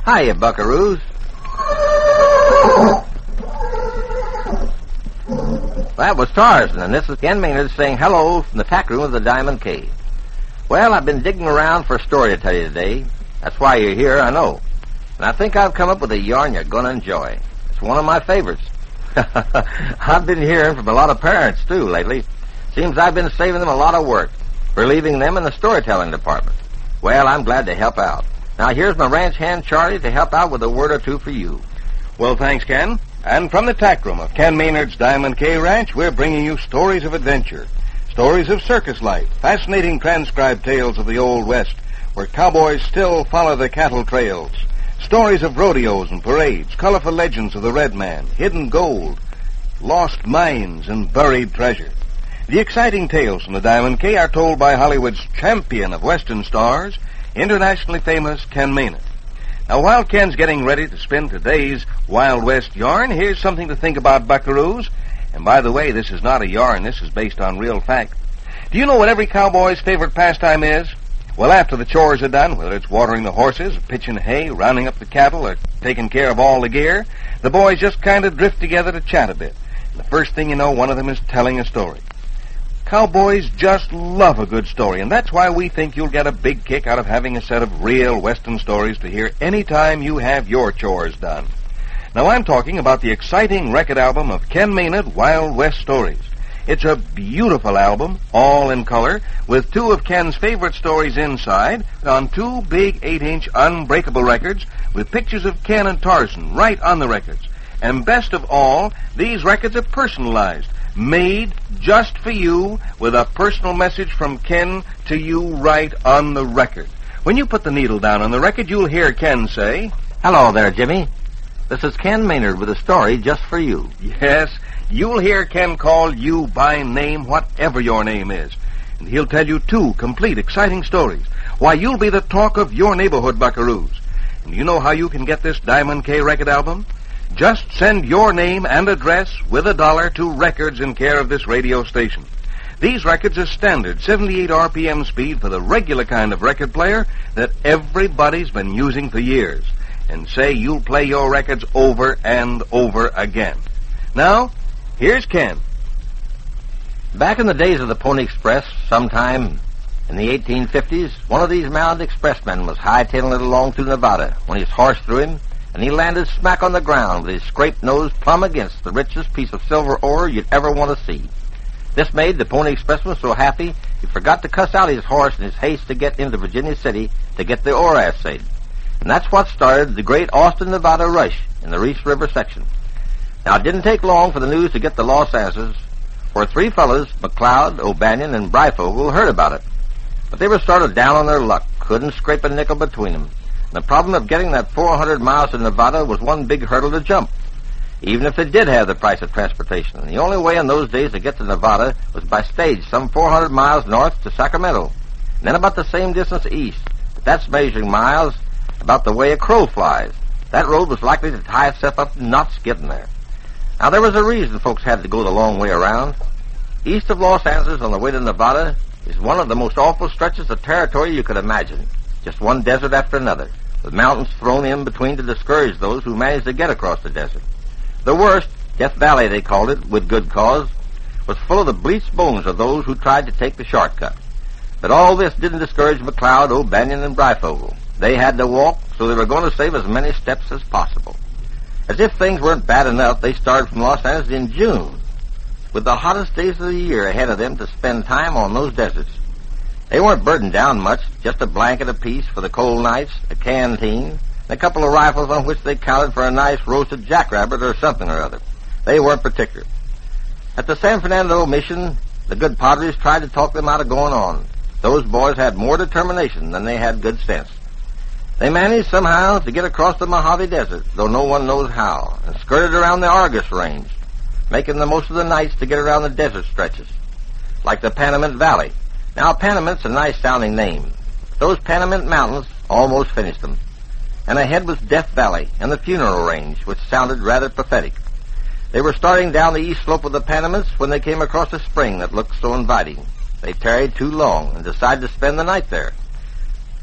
Hiya, buckaroos. That was Tarzan, and this is Ken Maynard saying hello from the tack room of the Diamond Cave. Well, I've been digging around for a story to tell you today. That's why you're here, I know. And I think I've come up with a yarn you're going to enjoy. It's one of my favorites. I've been hearing from a lot of parents, too, lately. Seems I've been saving them a lot of work, relieving them in the storytelling department. Well, I'm glad to help out. Now, here's my ranch hand, Charlie, to help out with a word or two for you. Well, thanks, Ken. And from the tack room of Ken Maynard's Diamond K Ranch, we're bringing you stories of adventure, stories of circus life, fascinating transcribed tales of the Old West, where cowboys still follow the cattle trails, stories of rodeos and parades, colorful legends of the Red Man, hidden gold, lost mines, and buried treasure. The exciting tales from the Diamond K are told by Hollywood's champion of Western stars, internationally famous Ken Maynard. Now, while Ken's getting ready to spin today's Wild West yarn, here's something to think about, buckaroos. And by the way, this is not a yarn. This is based on real fact. Do you know what every cowboy's favorite pastime is? Well, after the chores are done, whether it's watering the horses, pitching hay, rounding up the cattle, or taking care of all the gear, the boys just kind of drift together to chat a bit. And the first thing you know, one of them is telling a story. Cowboys just love a good story, and that's why we think you'll get a big kick out of having a set of real Western stories to hear any time you have your chores done. Now, I'm talking about the exciting record album of Ken Maynard Wild West Stories. It's a beautiful album, all in color, with two of Ken's favorite stories inside on two big 8-inch unbreakable records with pictures of Ken and Tarzan right on the records. And best of all, these records are personalized, made just for you with a personal message from Ken to you right on the record. When you put the needle down on the record, you'll hear Ken say, Hello there, Jimmy. This is Ken Maynard with a story just for you. Yes, you'll hear Ken call you by name, whatever your name is. And he'll tell you two complete, exciting stories. Why, you'll be the talk of your neighborhood, buckaroos. And you know how you can get this Diamond K record album? Just send your name and address with $1 to Records in care of this radio station. These records are standard 78 RPM speed for the regular kind of record player that everybody's been using for years. And say you'll play your records over and over again. Now, here's Ken. Back in the days of the Pony Express, sometime in the 1850s, one of these mounted expressmen was hightailing it along through Nevada when his horse threw him, and he landed smack on the ground with his scraped nose plumb against the richest piece of silver ore you'd ever want to see. This made the Pony Expressman so happy he forgot to cuss out his horse in his haste to get into Virginia City to get the ore assayed. And that's what started the great Austin, Nevada rush in the Reese River section. Now, it didn't take long for the news to get to Los Angeles, where three fellas, McLeod, O'Banion, and Breyfogle, heard about it. But they were started down on their luck, couldn't scrape a nickel between them. The problem of getting that 400 miles to Nevada was one big hurdle to jump, even if they did have the price of transportation. And the only way in those days to get to Nevada was by stage some 400 miles north to Sacramento, and then about the same distance east. But that's measuring miles about the way a crow flies. That road was likely to tie itself up in knots getting there. Now, there was a reason folks had to go the long way around. East of Los Angeles on the way to Nevada is one of the most awful stretches of territory you could imagine. Just one desert after another, with mountains thrown in between to discourage those who managed to get across the desert. The worst, Death Valley they called it, with good cause, was full of the bleached bones of those who tried to take the shortcut. But all this didn't discourage McLeod, O'Banion, and Breyfogle. They had to walk, so they were going to save as many steps as possible. As if things weren't bad enough, they started from Los Angeles in June, with the hottest days of the year ahead of them to spend time on those deserts. They weren't burdened down much, just a blanket apiece for the cold nights, a canteen, and a couple of rifles on which they counted for a nice roasted jackrabbit or something or other. They weren't particular. At the San Fernando Mission, the good padres tried to talk them out of going on. Those boys had more determination than they had good sense. They managed somehow to get across the Mojave Desert, though no one knows how, and skirted around the Argus Range, making the most of the nights to get around the desert stretches, like the Panamint Valley. Now, Panamin's a nice-sounding name. Those Panamint Mountains almost finished them. And ahead was Death Valley and the Funeral Range, which sounded rather pathetic. They were starting down the east slope of the Panamints when they came across a spring that looked so inviting. They tarried too long and decided to spend the night there.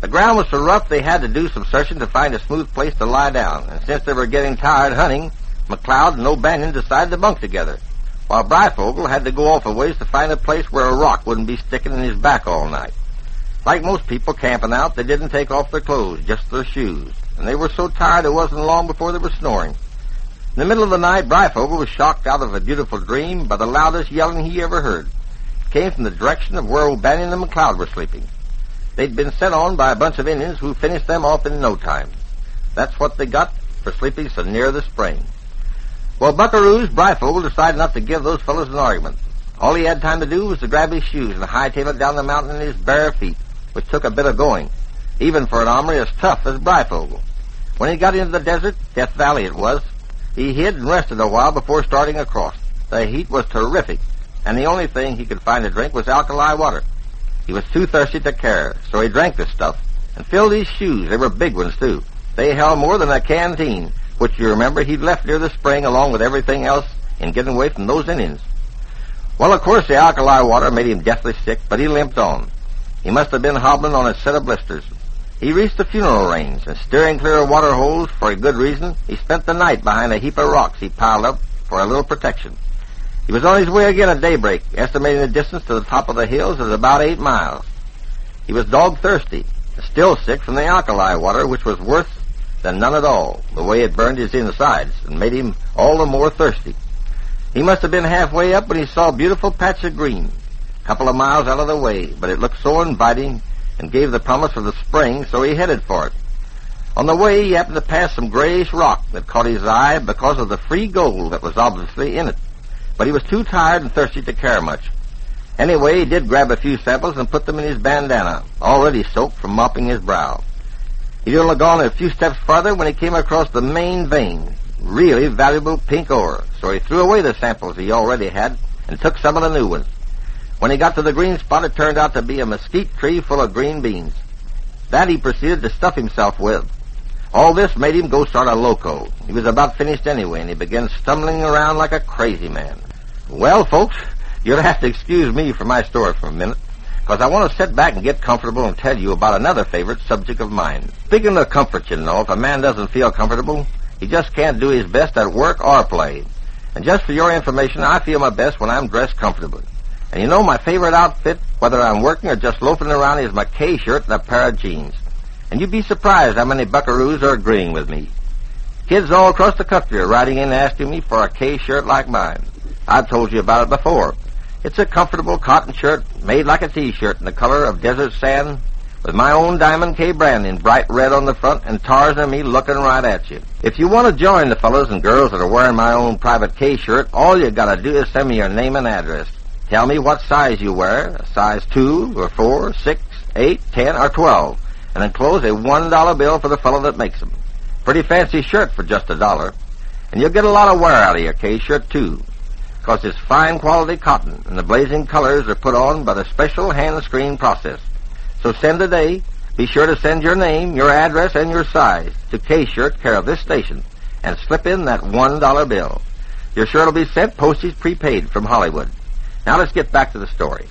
The ground was so rough they had to do some searching to find a smooth place to lie down, and since they were getting tired hunting, McLeod and O'Banion decided to bunk together, while Breyfogle had to go off a ways to find a place where a rock wouldn't be sticking in his back all night. Like most people camping out, they didn't take off their clothes, just their shoes, and they were so tired it wasn't long before they were snoring. In the middle of the night, Breyfogle was shocked out of a beautiful dream by the loudest yelling he ever heard. It came from the direction of where O'Banion and McLeod were sleeping. They'd been sent on by a bunch of Indians who finished them off in no time. That's what they got for sleeping so near the spring. Well, buckaroos, Breyfogle decided not to give those fellows an argument. All he had time to do was to grab his shoes and hightail it down the mountain in his bare feet, which took a bit of going, even for an armory as tough as Breyfogle. When he got into the desert, Death Valley it was, he hid and rested a while before starting across. The heat was terrific, and the only thing he could find to drink was alkali water. He was too thirsty to care, so he drank the stuff and filled his shoes. They were big ones, too. They held more than a canteen, which you remember he'd left near the spring along with everything else in getting away from those Indians. Well, of course, the alkali water made him deathly sick, but he limped on. He must have been hobbling on a set of blisters. He reached the funeral range, and steering clear of water holes for a good reason, he spent the night behind a heap of rocks he piled up for a little protection. He was on his way again at daybreak, estimating the distance to the top of the hills as about 8 miles. He was dog-thirsty, still sick from the alkali water, which was worse than none at all, the way it burned his insides and made him all the more thirsty. He must have been halfway up when he saw a beautiful patch of green, a couple of miles out of the way, but it looked so inviting and gave the promise of the spring, so he headed for it. On the way, he happened to pass some grayish rock that caught his eye because of the free gold that was obviously in it. But he was too tired and thirsty to care much. Anyway, he did grab a few samples and put them in his bandana, already soaked from mopping his brow. He'd only gone a few steps farther when he came across the main vein, really valuable pink ore, so he threw away the samples he already had and took some of the new ones. When he got to the green spot, it turned out to be a mesquite tree full of green beans. That he proceeded to stuff himself with. All this made him go sort of loco. He was about finished anyway, and he began stumbling around like a crazy man. Well, folks, you'll have to excuse me for my story for a minute, because I want to sit back and get comfortable and tell you about another favorite subject of mine. Speaking of comfort, you know, if a man doesn't feel comfortable, he just can't do his best at work or play. And just for your information, I feel my best when I'm dressed comfortably. And you know, my favorite outfit, whether I'm working or just loafing around, is my K shirt and a pair of jeans. And you'd be surprised how many buckaroos are agreeing with me. Kids all across the country are writing in asking me for a K shirt like mine. I've told you about it before. It's a comfortable cotton shirt made like a T-shirt in the color of desert sand with my own Diamond K brand in bright red on the front and Tarzan and me looking right at you. If you want to join the fellows and girls that are wearing my own private K shirt, all you got to do is send me your name and address. Tell me what size you wear, a size 2 or 4, 6, 8, 10, or 12, and enclose a $1 bill for the fellow that makes them. Pretty fancy shirt for just $1. And you'll get a lot of wear out of your K-shirt, too, because it's fine quality cotton, and the blazing colors are put on by the special hand-screen process. So send today. Be sure to send your name, your address, and your size to K-shirt, care of this station, and slip in that $1 bill. Your shirt will be sent postage prepaid from Hollywood. Now let's get back to the story.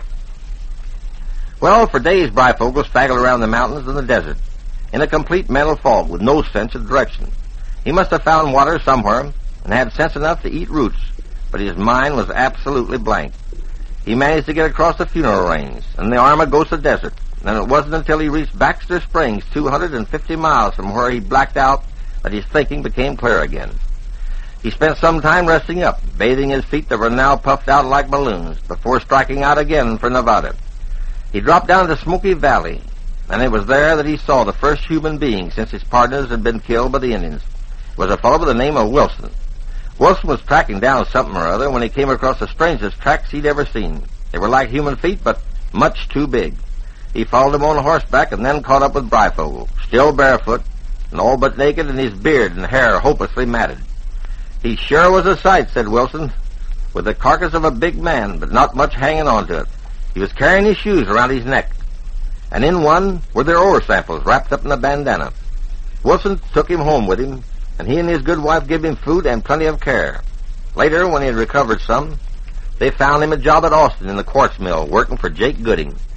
Well, for days Breyfogle straggled around the mountains and the desert in a complete mental fog with no sense of direction. He must have found water somewhere and had sense enough to eat roots, but his mind was absolutely blank. He managed to get across the funeral range and the Armagosa Desert, and it wasn't until he reached Baxter Springs, 250 miles from where he blacked out, that his thinking became clear again. He spent some time resting up, bathing his feet that were now puffed out like balloons, before striking out again for Nevada. He dropped down to Smoky Valley, and it was there that he saw the first human being since his partners had been killed by the Indians. It was a fellow by the name of Wilson. Wilson was tracking down something or other when he came across the strangest tracks he'd ever seen. They were like human feet, but much too big. He followed him on horseback and then caught up with Breyfogle, still barefoot, and all but naked, and his beard and hair hopelessly matted. He sure was a sight, said Wilson, with the carcass of a big man, but not much hanging on to it. He was carrying his shoes around his neck, and in one were their ore samples wrapped up in a bandana. Wilson took him home with him, and he and his good wife gave him food and plenty of care. Later, when he had recovered some, they found him a job at Austin in the quartz mill, working for Jake Gooding.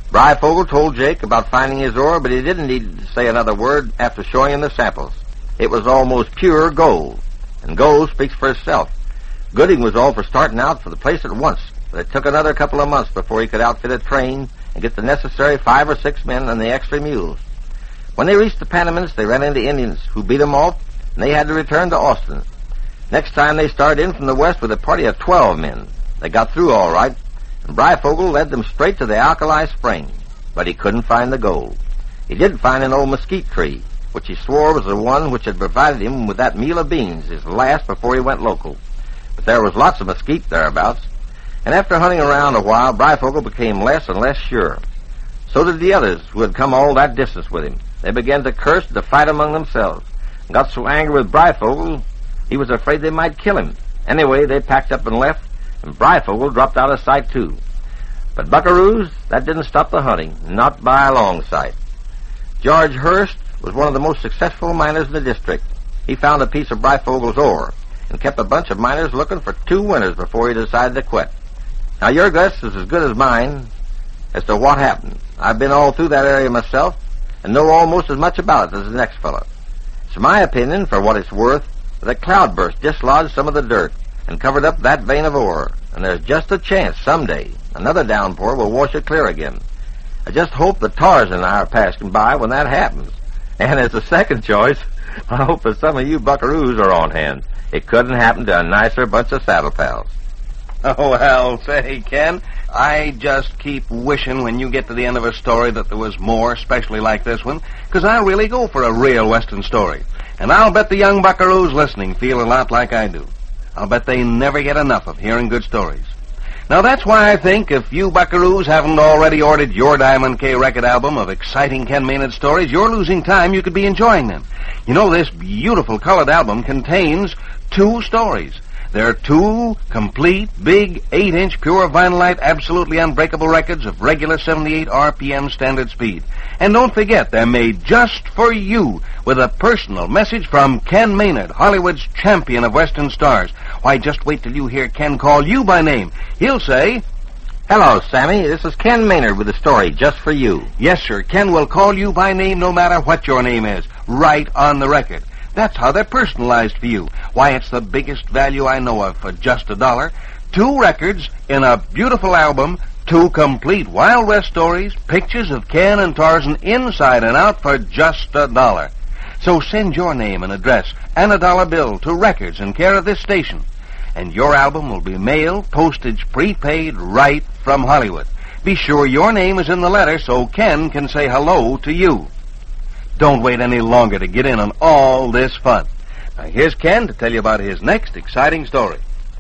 Breyfogle told Jake about finding his ore, but he didn't need to say another word after showing him the samples. It was almost pure gold, and gold speaks for itself. Gooding was all for starting out for the place at once, but it took another couple of months before he could outfit a train and get the necessary 5 or 6 men and the extra mules. When they reached the Panamints, they ran into Indians who beat them off, and they had to return to Austin. Next time they started in from the west with a party of 12 men. They got through all right, and Breyfogle led them straight to the Alkali Spring, but he couldn't find the gold. He did find an old mesquite tree, which he swore was the one which had provided him with that meal of beans, his last before he went local. But there was lots of mesquite thereabouts, and after hunting around a while, Breyfogle became less and less sure. So did the others who had come all that distance with him. They began to curse and to fight among themselves, and got so angry with Breyfogle, he was afraid they might kill him. Anyway, they packed up and left, and Breyfogle dropped out of sight, too. But buckaroos, that didn't stop the hunting, not by a long sight. George Hurst was one of the most successful miners in the district. He found a piece of Breyfogle's ore and kept a bunch of miners looking for 2 winters before he decided to quit. Now, your guess is as good as mine as to what happened. I've been all through that area myself and know almost as much about it as the next fellow. It's my opinion, for what it's worth, that a cloudburst dislodged some of the dirt and covered up that vein of ore, and there's just a chance someday another downpour will wash it clear again. I just hope that Tarzan and I are passing by when that happens. And as a second choice, I hope that some of you buckaroos are on hand. It couldn't happen to a nicer bunch of saddle pals. Oh, well, say, Ken, I just keep wishing when you get to the end of a story that there was more, especially like this one, because I really go for a real Western story. And I'll bet the young buckaroos listening feel a lot like I do. I'll bet they never get enough of hearing good stories. Now, that's why I think if you buckaroos haven't already ordered your Diamond K record album of exciting Ken Maynard stories, you're losing time. You could be enjoying them. You know, this beautiful colored album contains 2 stories. They're 2 complete, big, 8-inch pure vinylite, absolutely unbreakable records of regular 78 RPM standard speed. And don't forget, they're made just for you with a personal message from Ken Maynard, Hollywood's champion of Western stars. Why, just wait till you hear Ken call you by name. He'll say, "Hello, Sammy. This is Ken Maynard with a story just for you." Yes, sir. Ken will call you by name no matter what your name is, right on the record. That's how they're personalized for you. Why, it's the biggest value I know of for just $1. 2 records in a beautiful album, 2 complete Wild West stories, pictures of Ken and Tarzan inside and out for just $1. So send your name and address and a $1 bill to Records in care of this station, and your album will be mailed, postage prepaid, right from Hollywood. Be sure your name is in the letter so Ken can say hello to you. Don't wait any longer to get in on all this fun. Now, here's Ken to tell you about his next exciting story.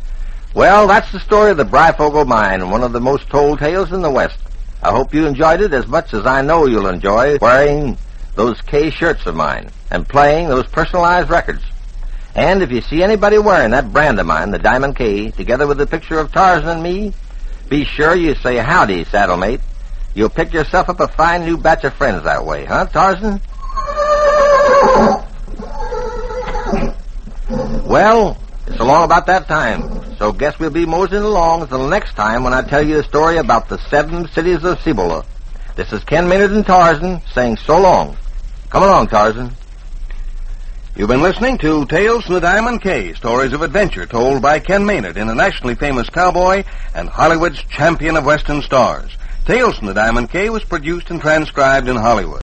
Well, that's the story of the Breyfogle Mine, one of the most told tales in the West. I hope you enjoyed it as much as I know you'll enjoy wearing those K shirts of mine and playing those personalized records. And if you see anybody wearing that brand of mine, the Diamond K, together with a picture of Tarzan and me, be sure you say howdy, saddlemate. You'll pick yourself up a fine new batch of friends that way, huh, Tarzan? Well, it's along about that time, so guess we'll be moseying along until next time when I tell you a story about the 7 cities of Cibola. This is Ken Maynard and Tarzan saying so long. Come along, Tarzan. You've been listening to Tales from the Diamond K, stories of adventure told by Ken Maynard, internationally famous cowboy and Hollywood's champion of Western stars. Tales from the Diamond K was produced and transcribed in Hollywood.